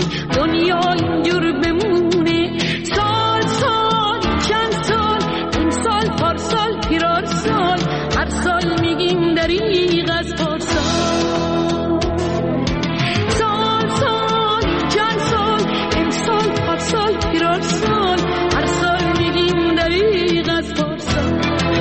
دنیا اینجور بمونه. سال سال چند سال، این سال پارسال پیرار سال، هر سال میگیم دریغ از پارسال. سال سال چند سال، این سال پارسال پیرار سال، هر سال میگیم دریغ از پارسال.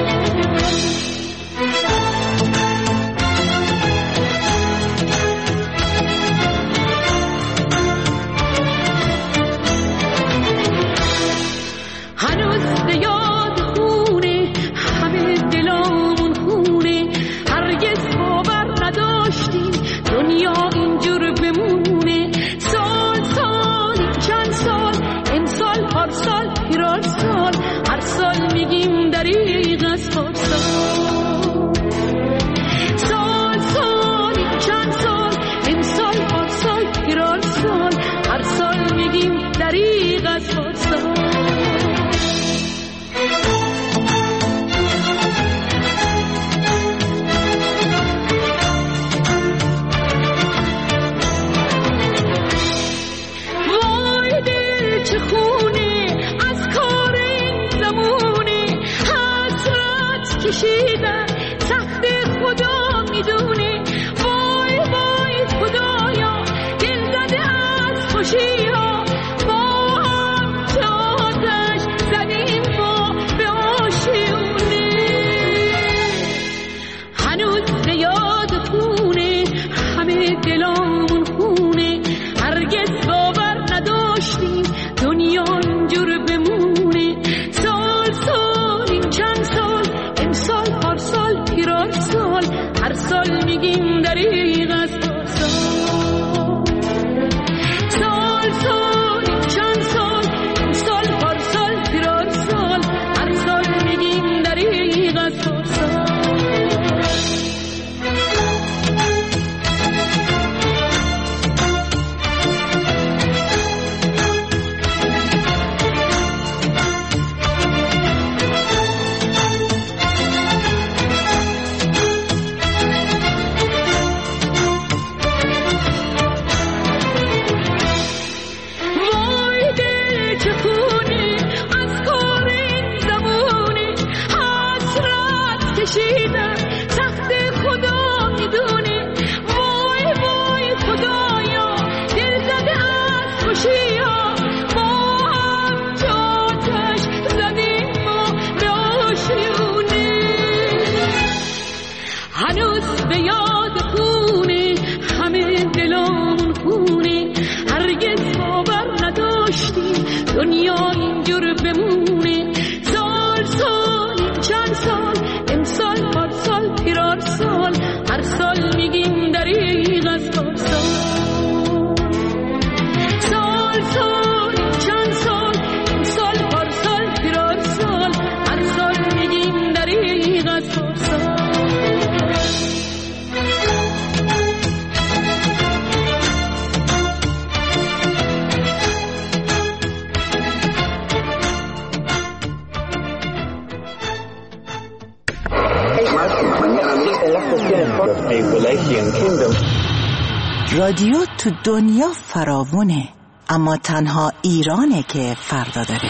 رادیو تو دنیا فراوونه، اما تنها ایرانه که فردا داره.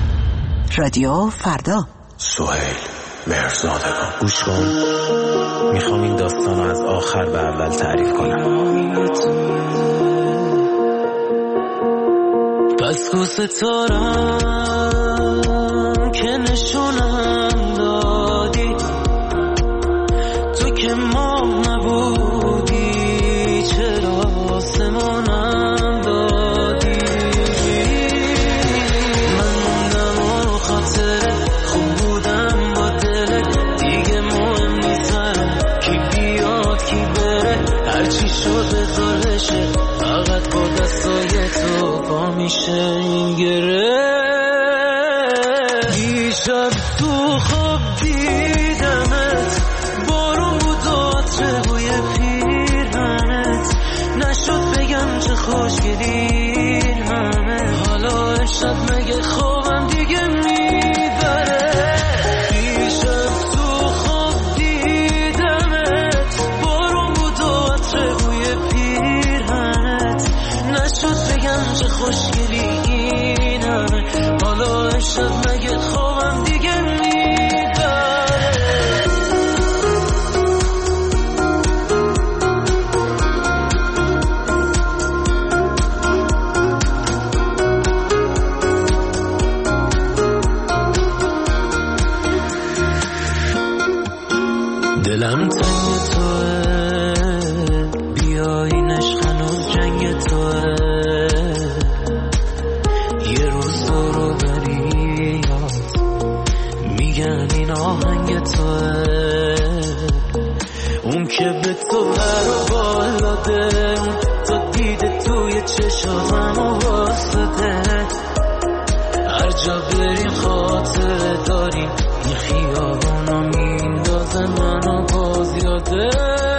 رادیو فردا. سهیل مرزادگان گوش کن، میخوام این داستان رو از آخر به اول تعریف کنم. بس کو ستارم که نشونم دادی، تو که ما نبودی چرا آسمونم دادی. من موندم و خاطر خوب بودم با دلت، دیگه مهم نیست کی بیاد کی بره، هرچی شد بذار بشه، فقط با دستای تو پا میشه این گره. دیشب تو خواب دیدمت، بارون بود و عطر بوی پیرهنت، نشد بگم چه خوشگلی همه، حالا امشب مگه خوابم دیگه میبره. دیشب تو خواب دیدمت، بارون بود و عطر بوی پیرهنت، نشد بگم بگم چه خوشگلی این همه. حالا امشب مگه خوابم دیگه میبره؟ دلم تنگ توه، بیاین عشق هنوز جنگ توه. یه روز رو بری یاد میگن این آهنگ توه. اون که به تو هر بالاده، تا دیده توی چشامم و واسده. هر جا بریم خاطره داریم، این خیابانا میندازه منو باز یاده.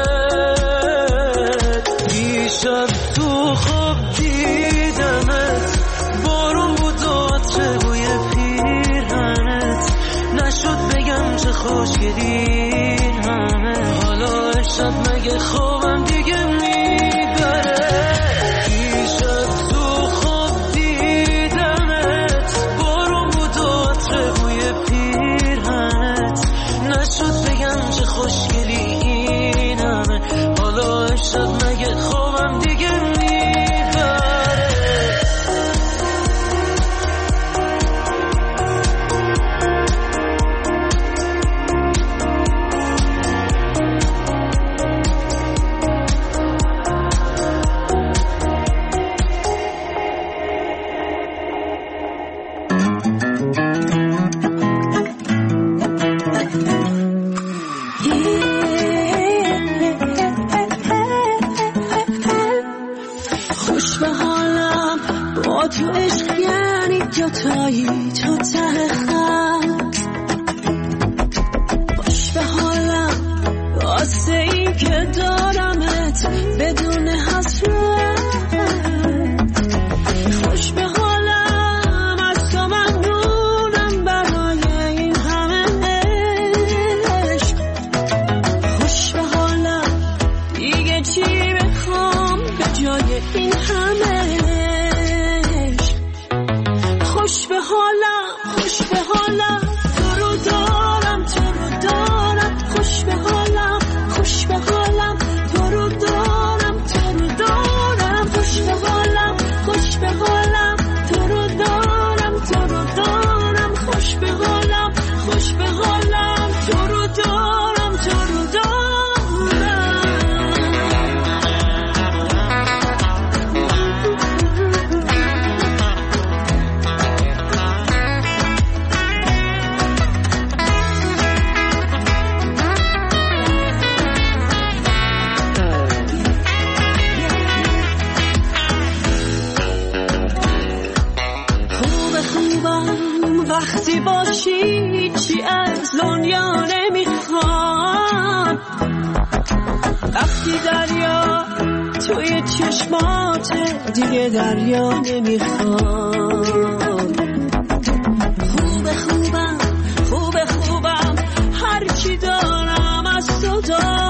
دیشب تو خواب دیدمت، بارون بود و عطر بوی پیرهنت. نشد بگم چه خوشگلی همه. حالا امشب مگه خوابم دیگه میبره؟ دیشب تو خواب دیدمت، بارون بود و عطر بوی پیرهنت. نشد بگم چه خوشگلی این همه. حالا امشب مگه خوابم دیگه میبره؟ تو عشق یعنی دوتایی تو ته خط. باش به حالم واسه این که دارمت بدون حسرت. خوش به حالم از تو ممنونم برای این همه عشق. خوش به حالم دیگه چی بخوام به جای این همه. خوش به حالم، خوش به حالم، تو رو دارم، تو رو دارم. خوش به حالم، خوش به حالم، تو رو دارم، تو رو دارم. خوش به حالم، خوش به حالم، تو رو دارم، تو رو دارم. خوش به حالم، خوش به حالم، تو رو دارم، تو رو دارم. وقتی باشی چی از دنیا نمیخوام. وقتی دریا توی چشمات دیگه دریا نمیخوام. خوبه خوبم، خوبه خوبم، هر چی دارم از تو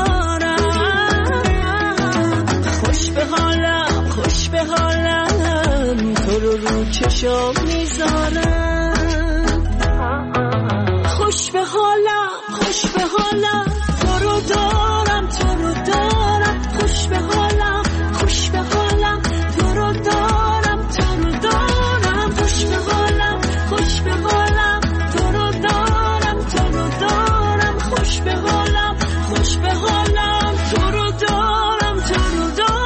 دارم. خوش به حالم، خوش به حالم، تو رو چشم میذارم. خوش به حالم، خوش به حالم، تو رو دارم، تو رو دارم. خوش به حالم، خوش به حالم، تو رو دارم، تو رو دارم. خوش به حالم، خوش به حالم، تو رو دارم، تو رو دارم. خوش به حالم، خوش به حالم، تو رو دارم، تو رو دارم.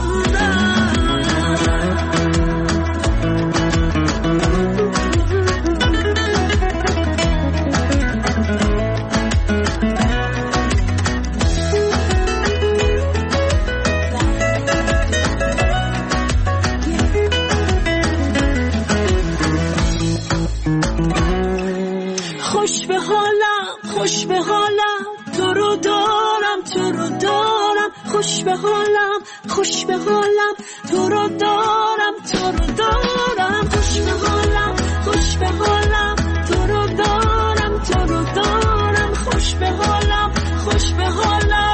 خوش به حالم، خوش به حالم، تو رو دارم، تو رو دارم. خوش به حالم، خوش به حالم، تو رو دارم، تو رو دارم. خوش به حالم، خوش به حالم، تو رو دارم، تو رو دارم. خوش به حالم، خوش به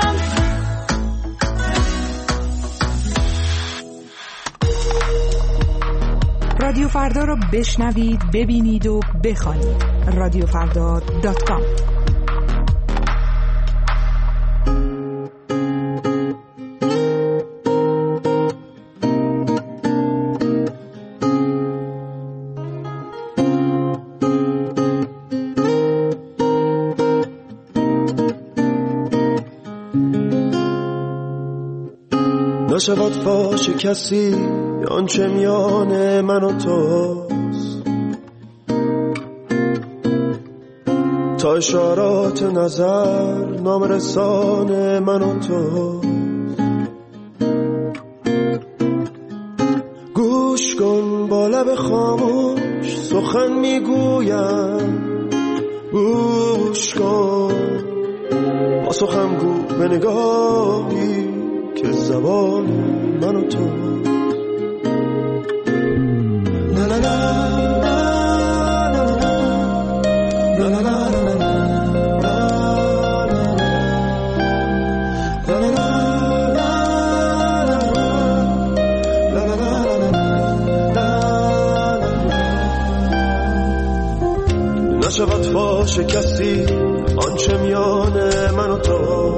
حالم. رادیو فردا رو بشنوید، ببینید و بخوانید. radiofrda.com. نشود فاش کسی آنچه میان من و توست، تا اشارات نظر نامرسان من و توست. گوش کن با لب خاموش سخن میگویم، گوش کن با سخن گو به نگاهی که زبان من و تو. لا لا لا نشود فاش کسی آنچه میان من و تو،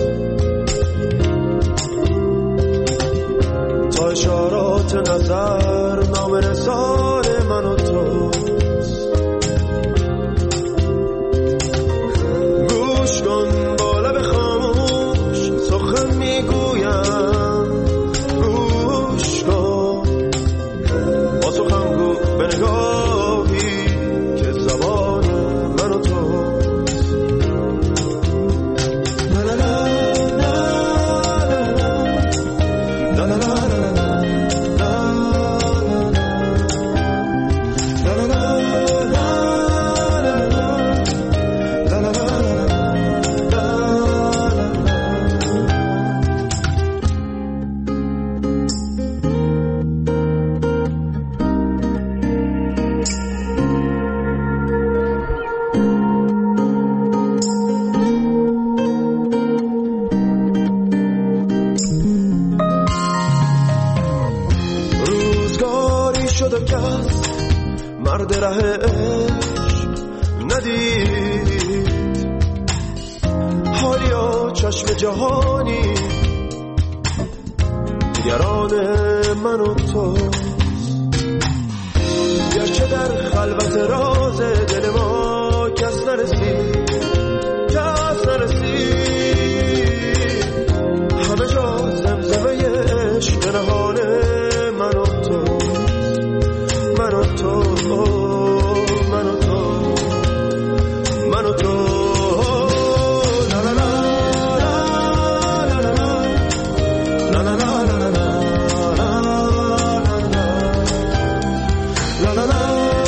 تا اشارات نظر نامرسان من و تو. گوش کن با لب خاموش سخن میگویم، گوش کن با سخن گو به نگاهی که زبان من و تو. مرد ره عشق ندید، حالیا چشم جهانی دیگران من و تو. گرچه در خلوت راز دل ما کس نرسید، کس نرسید، همه جا زمزمه عشق نهان من و تو، من و تو، من و تو، من و تو. لا لا لا لا لا لا لا لا لا لا لا.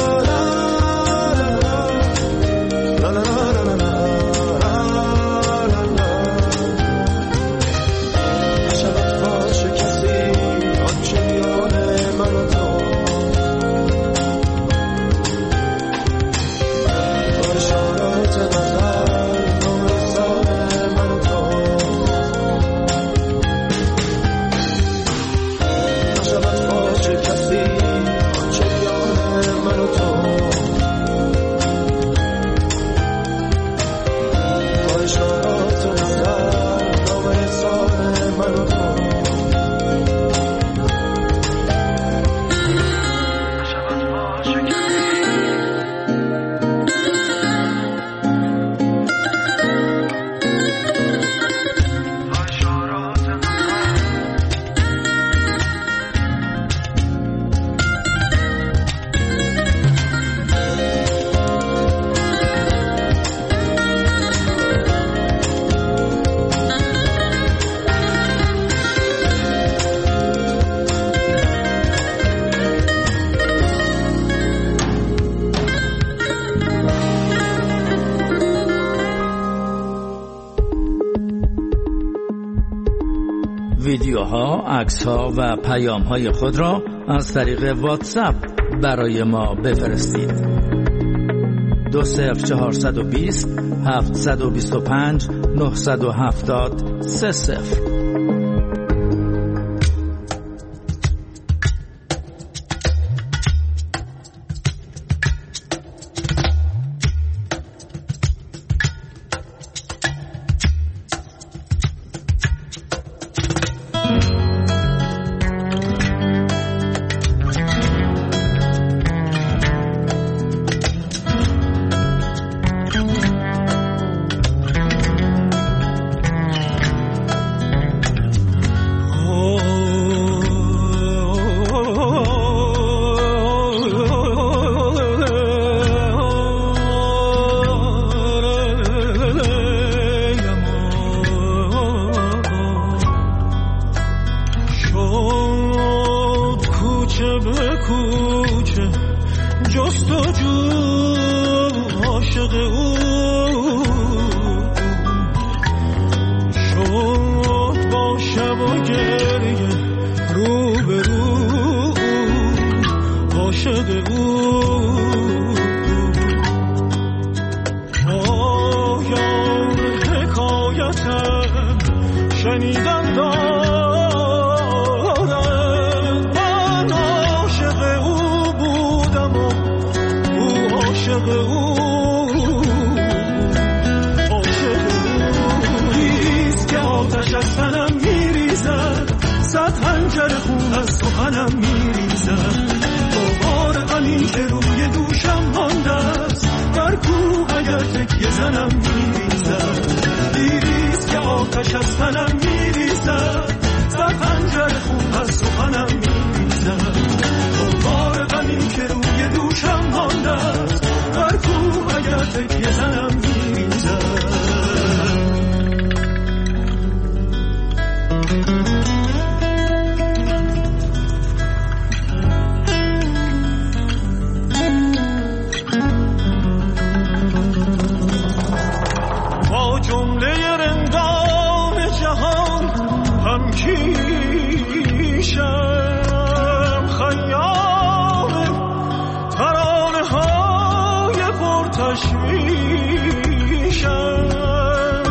ویدیوها، عکس‌ها و پیام‌های خود را از طریق واتساپ برای ما بفرستید. 20420 725 970 30. کوچه جستجو عاشق او شد با شب و گریه رو به رو عاشق او پایان حکایتم شنیدن دارد من عاشق او بودم و او عاشق او آتش از تنم میریزد صد خنجر خون از سخنم میریزد بار غمی که روی دوشم مانده است در کوه اگر تکیه زنم میریزد دیریست که آتش از تنم میریزد صد خنجر خون از سخنم میریزد بار غمی که روی دوشم مانده است در کوه اگر تکیه زنم میریزد جمله رندان جهان هم کیشم خیام ترانه های پرتشویشم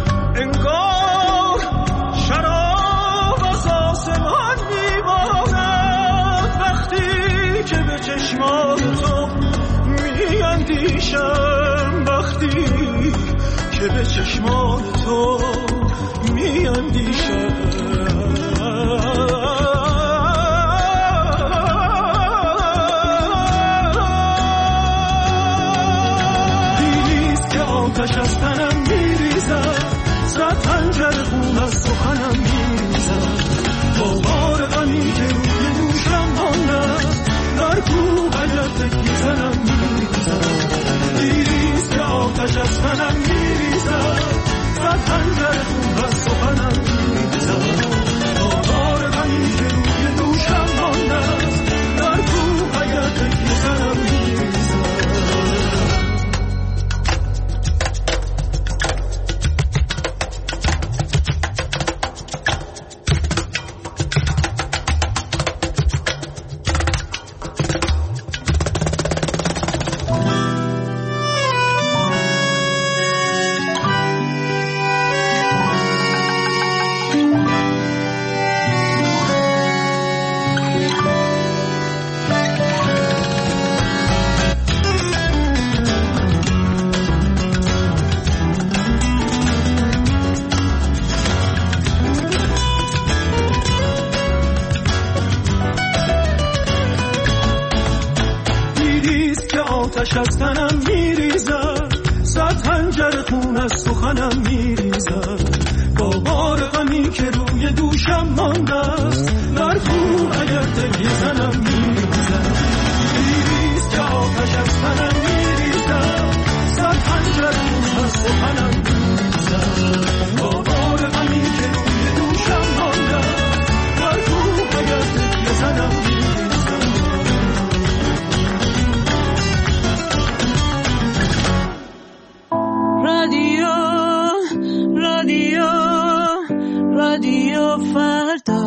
انگار شراب از آسمان میبارد وقتی که به چشمان تو میاندیشم وقتی که به چشمان تو میاندیشم دیریست که آتش از تنم میریزد صد خنجر خون از سخنم میریزد با بار غمی که روی دوشم مانده در کوه اگر تکیه زنم میریزد دیریست که آتش از تنم میریزد صد خنجر خون از سخنم میریزد با بار غمی که روی دوشم مانده در کوه اگر تکیه زنم میریزد آتش از تنم میریزد صد خنجر خون از سخنم میریزد با بار غمی که روی دوشم مانده است در کوه اگر تکیه زنم میریزد دیریست که آتش از تنم میریزد صد خنجر خون از سخنم میریزد با بار غمی که روی دوشم مانده است در کوه اگر تکیه زنم میریزد رادیو فردا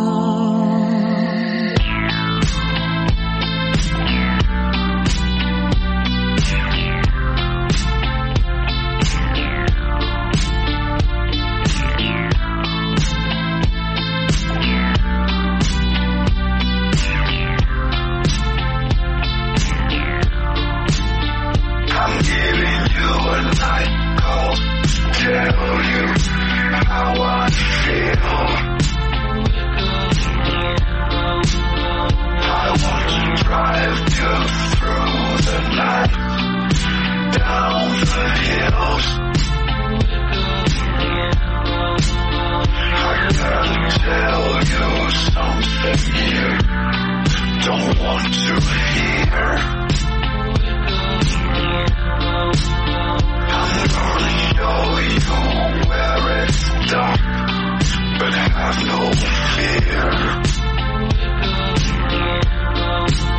But have no fear.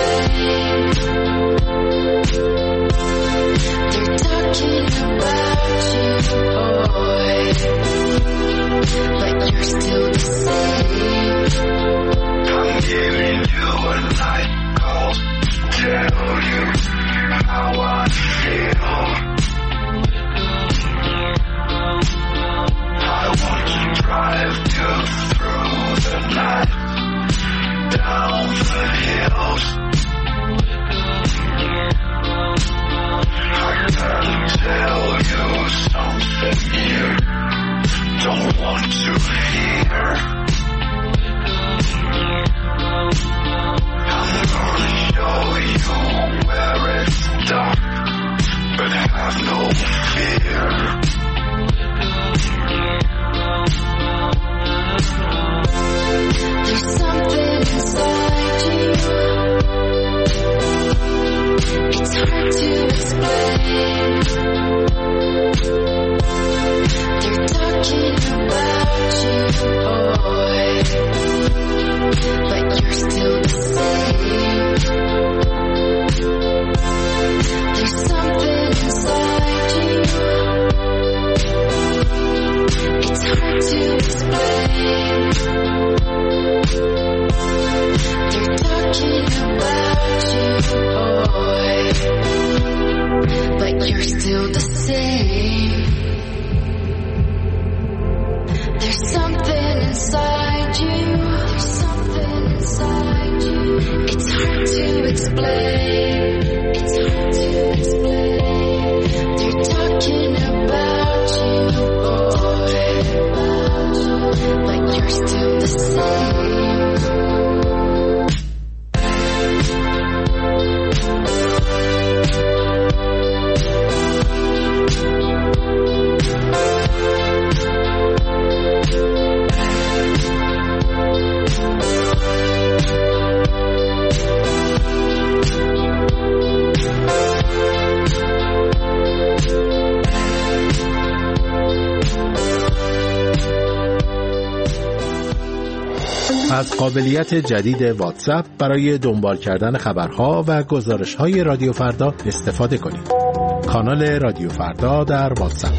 از قابلیت جدید واتساپ برای دنبال کردن خبرها و گزارش‌های رادیو فردا استفاده کنید. کانال رادیو فردا در واتساپ.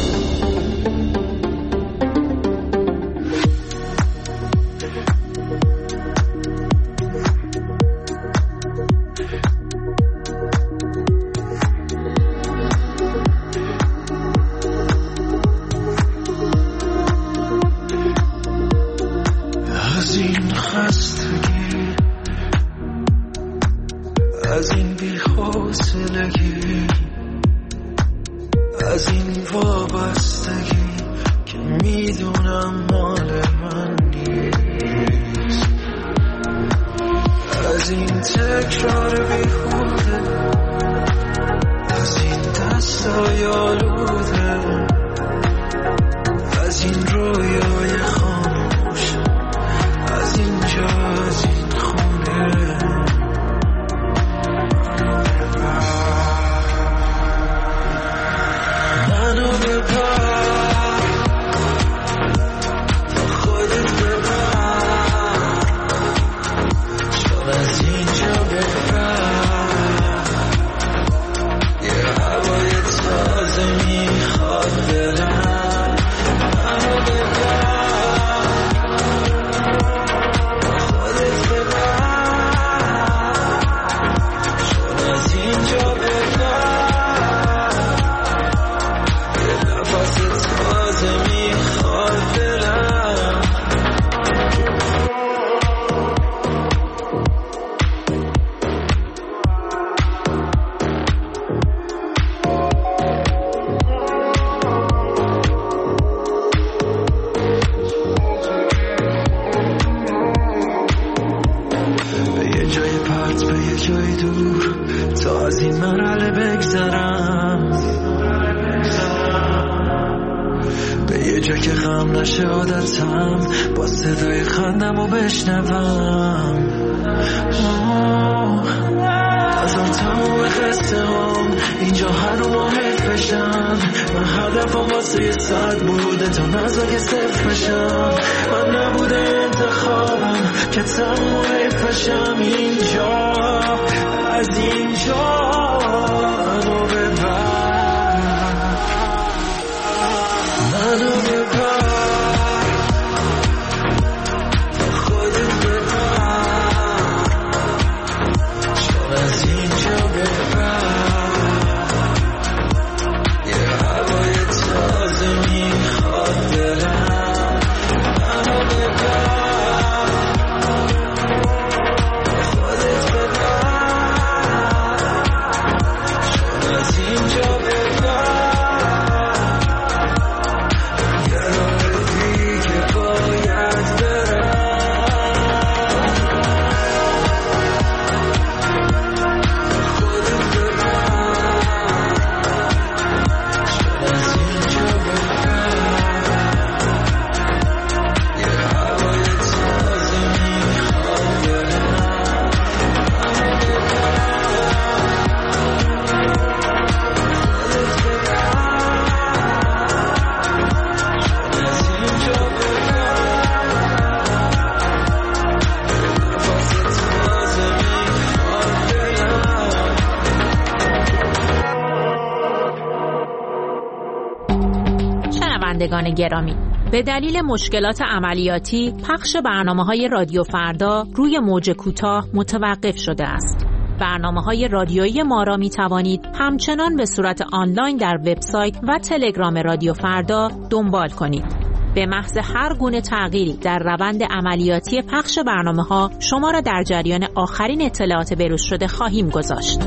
از این بی‌حوصلگی، از این وابستگی که میدونم مال من نیست، از این تکرار بیهوده، از این دستای آلوده، از این رویای خاموش، از اینجا، از این خونه. منو ببر تا خودت ببر، چون از اینجا ببر یه هوای تازه میخواد دلم. منو ببر تا خودت ببر، چون از اینجا ببر عادتم با صدای خندمو بشنوم، از آن تموم قصه هم اینجا هر ماه نشم. من هدفم واسه یه ساعت بوده تا نزاگه صرف نشم. من نبوده انتخابم که تموم حیفشم. اینجا از اینجا منو ببر، منو ببر، خودت ببر، چون از اینجا ببر. یه هوای تازه میخواد دلم، منو ببر، خودت ببر، چون از اینجا ببر. یه راه دیگه باید شنوندگان گرامی، به دلیل مشکلات عملیاتی پخش برنامه‌های رادیو فردا روی موج کوتاه متوقف شده است. برنامه‌های رادیویی ما را می‌توانید همچنان به صورت آنلاین در وبسایت و تلگرام رادیو فردا دنبال کنید. به محض هر گونه تغییری در روند عملیاتی پخش برنامه‌ها شما را در جریان آخرین اطلاعات بروز شده خواهیم گذاشت.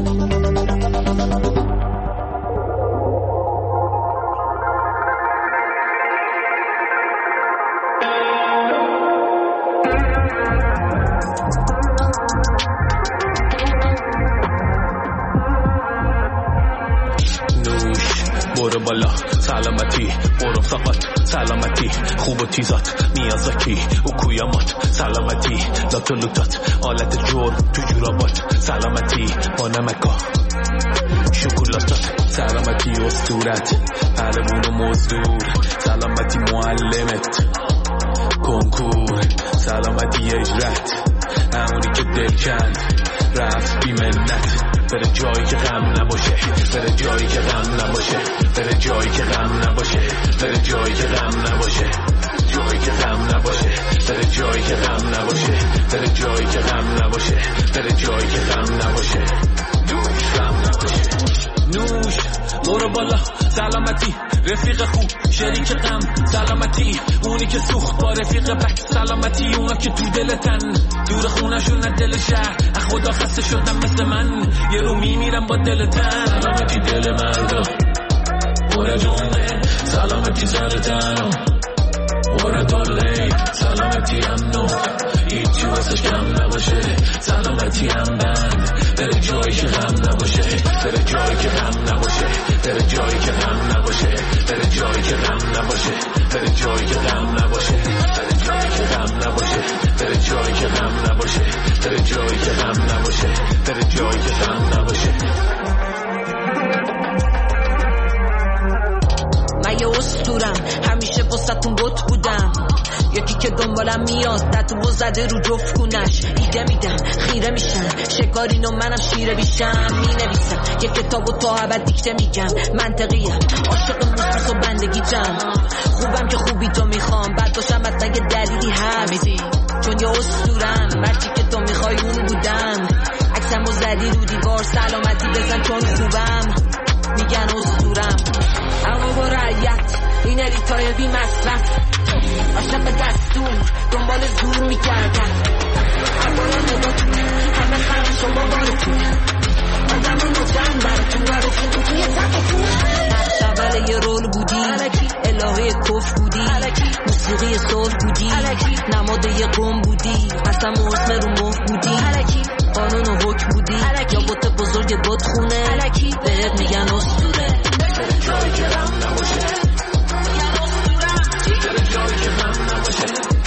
برو بالا سلامتی، برو فقط سلامتی، خوب و تیزات میازاکی اوکویامات سلامتی، لاتو لوتات آلت جور تو جورابات سلامتی، با نمکا شکلاتات سلامتی، اسطورت پهلوون و مزدور سلامتی، معلمت کنکور سلامتی، اجرت همونی که دل کند رفت بی منت، بره جایی که غم نباشه، بره جایی که غم نباشه، بره جایی که غم نباشه، بره جایی که غم نباشه، جایی که غم نباشه، بره جایی که غم نباشه، بره جایی که غم نباشه، بره جایی که غم نباشه، غم نباشه. نوش برو بالا سلامتی، رفیق خوب شریک غم سلامتی، اونی که سوخت با رفیق بک سلامتی، اونا که تو دلتن دور خونشون از دل شهر، از خدا خسته شدم مثل من یه رو میمیرم با دلتن. سلامتی دل مردا برا جونه، سلامتی زرتن برا دلی، سلامتی امنو هیچی واسش کم نباشه، سلامتی هم بند بره جایی که غم نباشه، بره جایی که غم نباشه، بره جایی که غم نباشه، بره جایی که غم نباشه، بره جایی که غم نباشه، بره جایی که غم نباشه، بره جایی که غم نباشه، بره جایی که غم نباشه، بره جایی که غم نباشه. من یه اسطورم همیشه واسه‌تون بت بودم، یکی که دنبالم میاد تتو زده رو جفت کونش، ایده میدم خیره میشن شکارین و منم شیره بیشم، مینویسم یه کتابو تا ابد دیکته میگم، منطقیم عاشق موسیقی و بندگی جم، خوبم که خوبی تو میخوام، بعد باشم حتما یه دلیلی هست، چون یه اسطورم مرچی که تو میخوای اون بودم، عکسمو زدی رو دیوار سلامتی بزن چون خوبم، میگن اسطورم اما با رعیت این الیتای بی مصرف، عاشق دستور دنبال زور میکردن، اگرها نگاتون همه خرش و بابارتون، آدم مجرم براتون و رفیقون توی زفتون، نقش اول یه رول بودی، الهه کف بودی، موسیقی صلح بودی، نماد یه قوم بودی، قسم و حسن رو مف بودی، قانون و حکم بودی، یا بوت بزرگ بود خونه، بهت میگن اسطوره، بره جایی که غم نباشه، بره جایی که غم نباشه،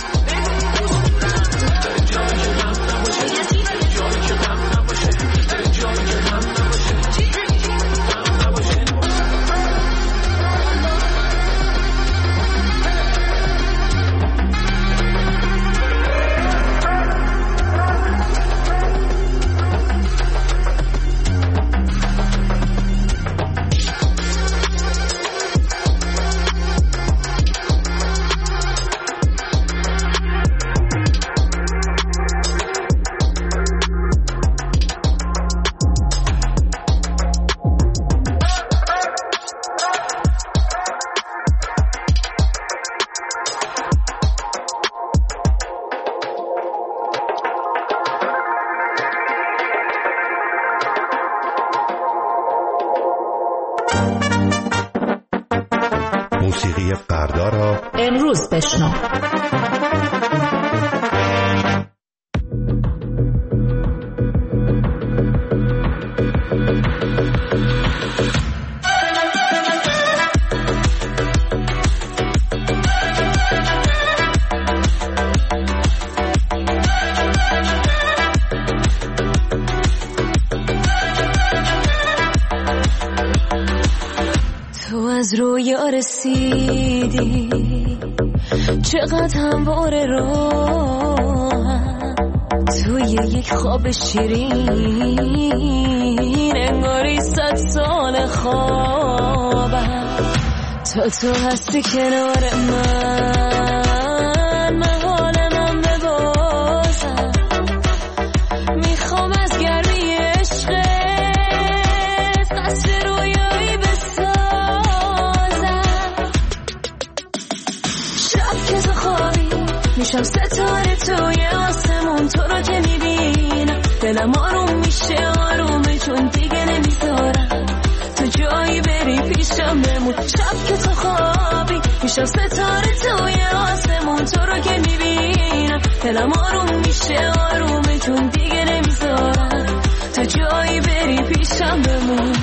بره جایی که غم نباشه، بره جایی که غم نباشه، بره جایی که غم نباشه، غم نباشه. از رویا رسیدی، چقدر همواره راهم توی یک خواب شیرین، انگاری 100 سال خوابم تو هستی کنار من حال من ببازم، میخوام از گرمی عشقت قصر رویایی بسازم. شب که تو خوابی میشم ستاره توی آسمون، تو رو که میبینم دلم آروم میشه آرومه، چون دیگه نمیذارم تو جایی بری پیشم بمون. شب که تو خوابی میشم ستاره توی آسمون، تو رو که میبینم دلم آروم میشه آرومه، چون دیگه نمیذارم تو جایی بری پیشم بمون.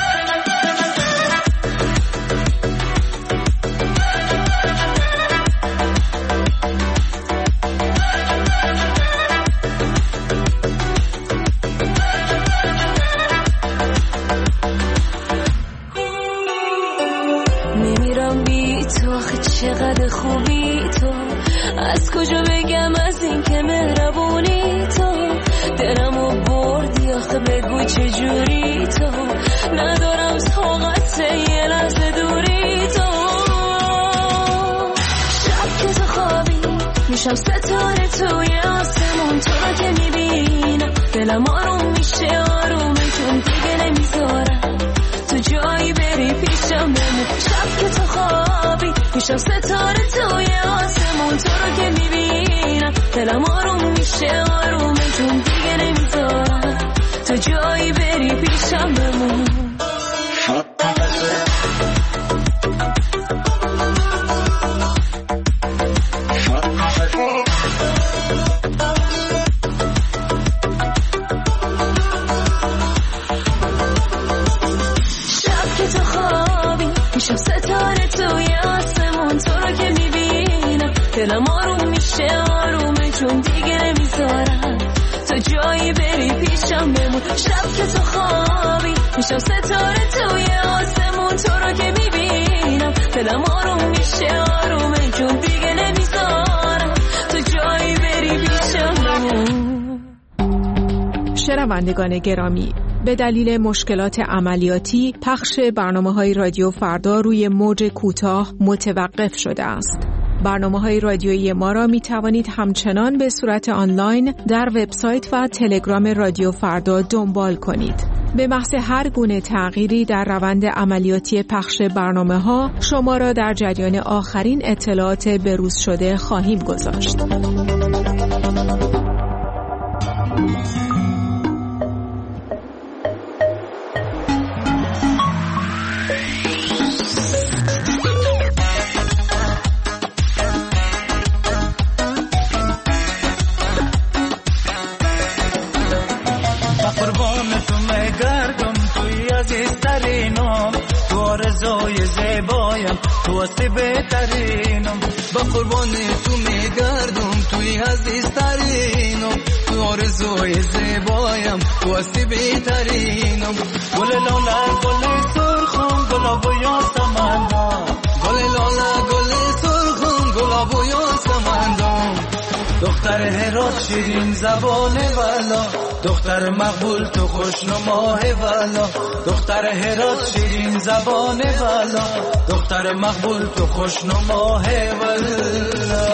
چقدر خوبی تو، از کجا بگم از این که مهربونی تو، دلمو بردی آخه بگو چجوری تو، ندارم طاقت یه لحظه دوری تو. شب که تو خوابی میشم ستاره توی آسمون، تو رو که میبینم دلم آروم میشه آرومه، چون دیگه نمیذارم تو جایی بری پیشم بمون. شب که تو خوابی میشم ستاره توی آسمون، تو رو که میبینم دلم آروم میشه آرومه، چون دیگه نمیذارم تو جایی بری پیشم بمون. میشم ستاره توی آسمون، تو رو که میبینم دلم آروم میشه آرومه، چون دیگه نمیذارم تو جایی بری پیشم بمون. شب که تو خوابی میشم ستاره توی آسمون، تو رو که میبینم دلم آروم میشه آرومه، چون دیگه نمیذارم تو جایی بری پیشم بمون. شنوندگان گرامی، به دلیل مشکلات عملیاتی پخش برنامه‌های رادیو فردا روی موج کوتاه متوقف شده است. برنامه‌های رادیویی ما را می توانید همچنان به صورت آنلاین در وبسایت و تلگرام رادیو فردا دنبال کنید. به محض هر گونه تغییری در روند عملیاتی پخش برنامه‌ها شما را در جریان آخرین اطلاعات بروز شده خواهیم گذاشت. تو هستی بهترینم، با قربان تو میگردم، توی عزیزترینم، تو آرزوی زیبایم، تو هستی بهترینم. گل لاله گل سرخم گلاب و یاسمندم، گل لاله گل سرخم گلاب و یاسمندم. دختر هرات شیرین زبان والا، دختر مقبول تو خوشنماه والا، دختر هرات شیرین زبان والا، دختر مقبول تو خوشنماه والا.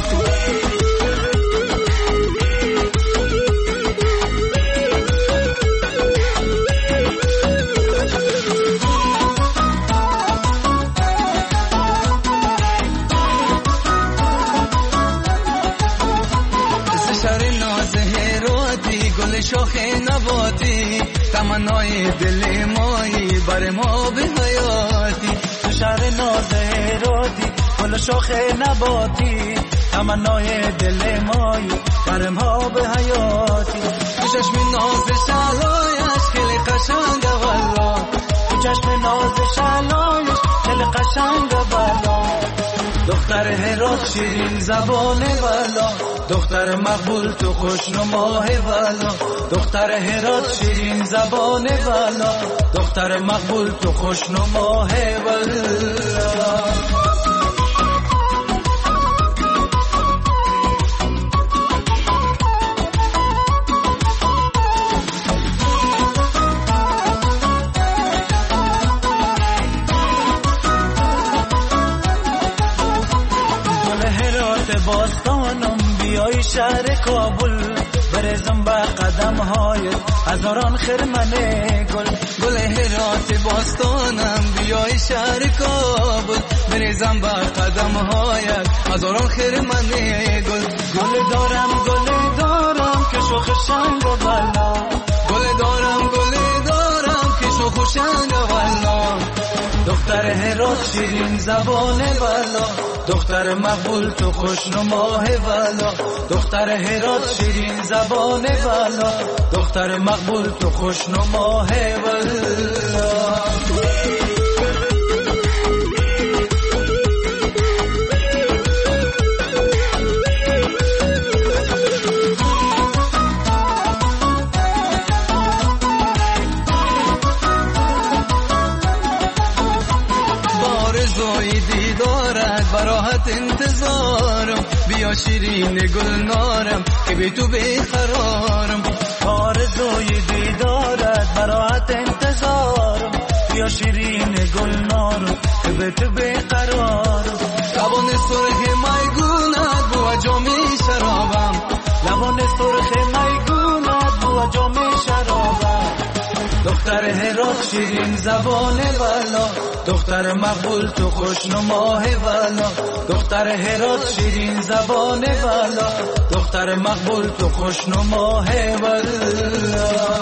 شاخ نباتی تمنای دل مایی بر ما به حیاتی، تو شهر ناز هراتی گل شاخ نباتی تمنای دل مایی بر ما به حیاتی. تو چشم ناز شلایش خیلی قشنگه والا، تو چشم ناز شلایش خیلی قشنگه والا. دختر دختر هرات شیرین زبانه والا، دختر مقبول تو خوشنماه والا، دختر هرات شیرین زبانه والا، دختر مقبول تو خوشنماه والا. باستانم بیای شهر کابل، برزم با قدم های هزاران خرمنه گل. گل هرات باستانم بیای شهر کابل، برزم با قدم های هزاران خرمنه گل. گل دارم که شوخ شنگ بالا، گل دارم که شوخ شنگ بالا. دختر هرات شیرین زبانه والا، دختر مقبول تو خوشنماه والا، دختر هرات شیرین زبانه والا، دختر مقبول تو خوشنماه والا. براحت انتظارم، بیا شیرین گلنارم که به تو بیقرارم. آرزوی دیدارت براحت انتظارم، بیا شیرین گلنارم که به تو بیقرارم. لبان سرخ میگونت بو جام شرابم، لبان سرخ میگونت بو جام شرابم. دختر هرات شیرین زبانه والا، دختر مقبول تو خوشنماه والا، دختر هرات شیرین زبانه والا، دختر مقبول تو خوشنماه والا.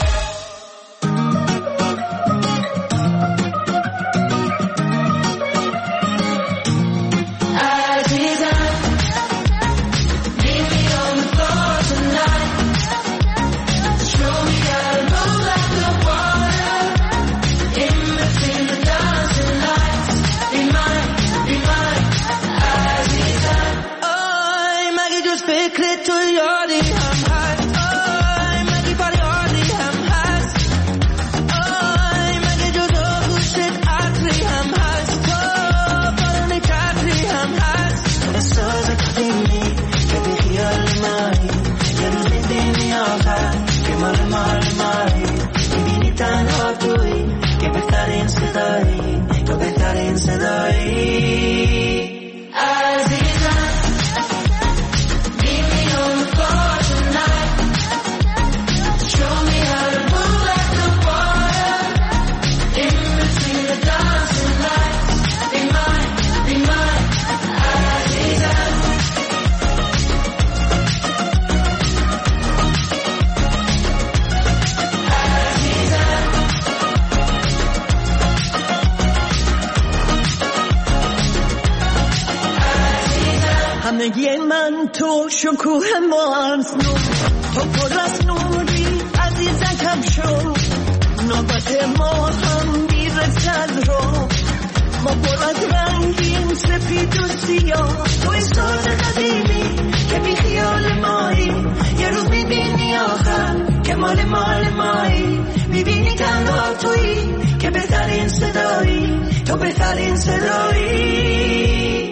زندگی من تو شکوه ماست، تو پر از نوری عزیزم کم شو، نوبت ما هم میرسد رو، ما پر از رنگیم سفید و سیاه، تو این ساز قدیمی که بی خیال مایی، یه روز میبینی آخر که مال مایی، میبینی تنها تویی که بهترین صدایی، تو بهترین صدایی.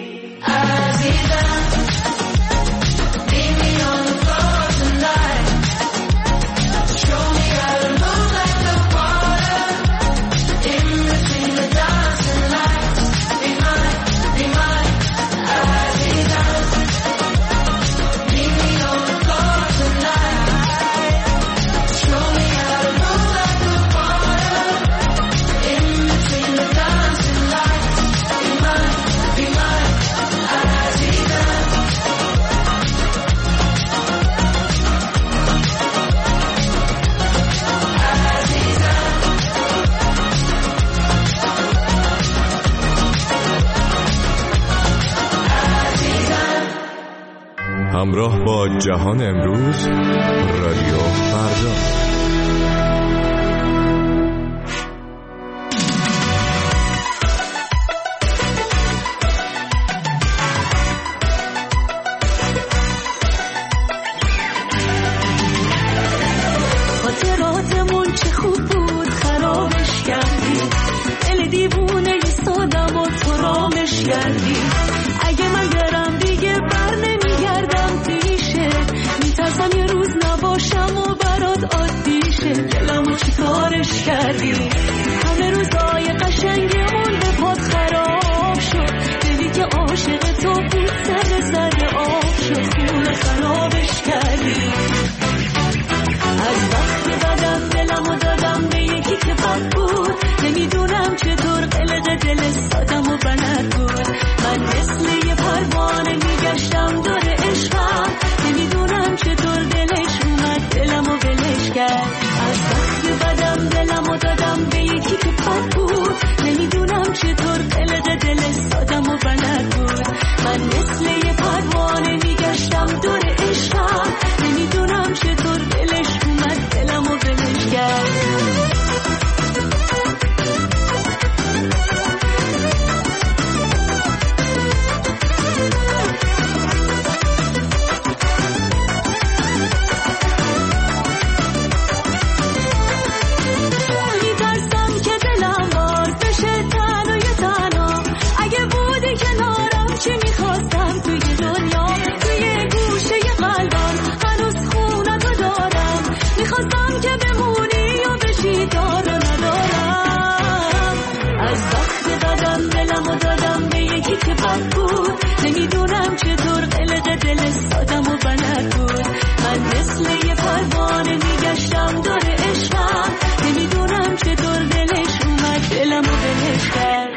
عزیزم همراه با جهان امروز، رادیو فردا. ولش کردی. اگه من برم دیگه بر نمیگردم پیشه، میترسم یه روز نباشم و برات عادی شه. دلمو چی کارش کردی؟ همه روزای قشنگمون به پات خراب شد. دلی که عاشق تو بود سر زده آب شد. خونه خرابش کردی. از وقت بدم دلمو دادم به یکی که بد بود. نمیدونم چطور قلق دل سادم و بلد بود. من مثل یه پروانه میگشتم دور عشقم. نمیدونم چطور دلش اومد دلمو ولش کرد. از وقت بدم دلمو دادم به یکی که بد بود. نمیدونم چطور قلق دل سادم و بلد بود. من مثل یه پروانه میگشتم دور عشقم. نمیدونم چطور دلش اومد دلمو ولش کرد. نمیدونم چطور قلق دل سادم و بلد بود. من مثل یه پروانه میگشتم دور عشقم. نمیدونم چطور دلش اومد دلمو ولش کرد.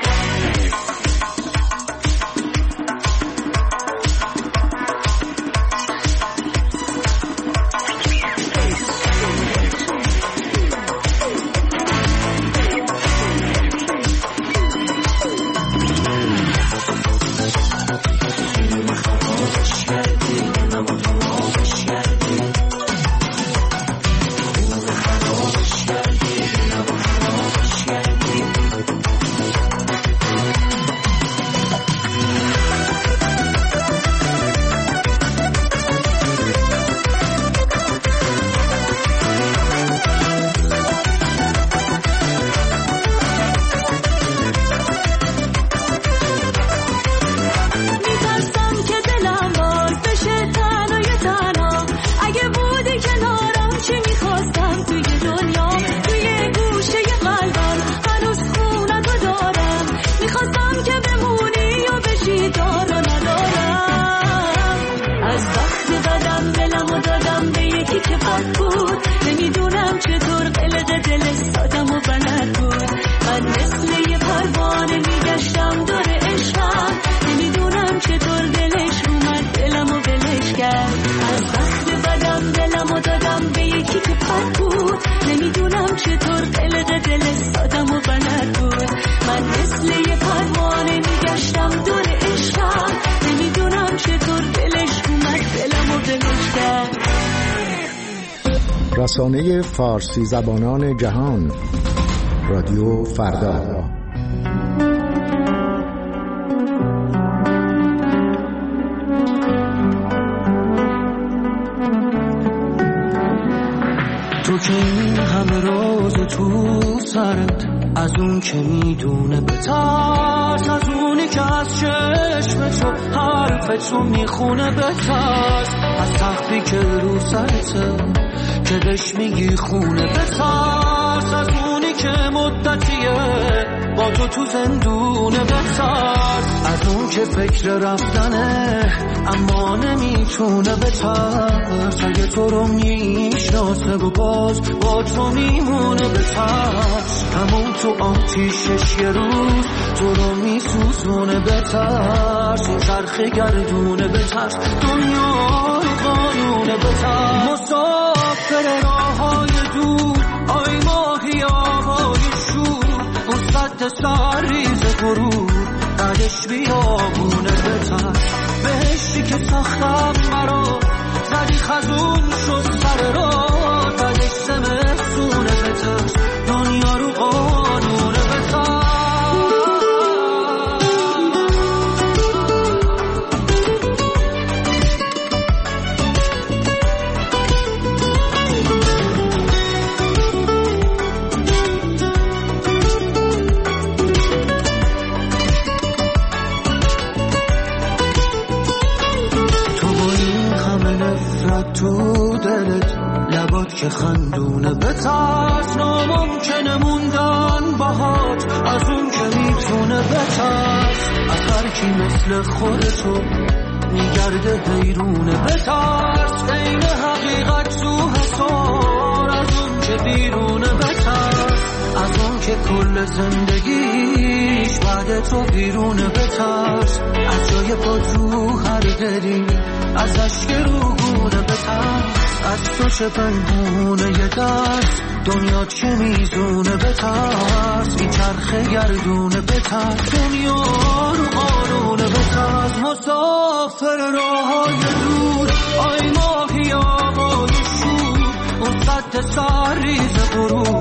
رسانه فارسی زبانان جهان رادیو فردا. تو که این همه راز تو سرت، از اون که میدونه بترس، از اونی که از چشم تو حرف تو میخونه بترس، از سختی که رو سرته که بهش میگی خونه بترس، از اونی که مدتیه با تو زندونه بترس، از اون که فکر رفتنه اما نمیتونه بترس، اگه تو رو میشناسه و باز با تو میمونه بترس، همون تو آتیشش یه روز تو رو میسوزونه بترس، این چرخ گردونه بترس، دنیا رو قانونه بترس، مسافر راه های دور آی ماهی آهای شور، اون سد سرریز غرور قدش بیابونه بترس، بهشتی که ساختم مرا زدی خزون شد سر را، قدش زمستونه بترس، دنیا رو قانونه بترس. که خندونه بترس، ناممکنه موندن باهات از اون که میتونه بترس، از هر کی مثل خودتو میگرده حیرونه بترس، عین حقیقت تو حسار از اون که بیرونه بترس، از اون که کل زندگیش بعد تو بیرونه بترس، از جای پا تو هر دری از اشک روگونه بترس، از تو چه پنهونه یه دست دنیا چه میزونه بترس، این چرخه گردونه بترس، دنیا رو قانونه بترس، مسافر راهای دور آی ماهی آقای شور، اون سد سر ریز غرور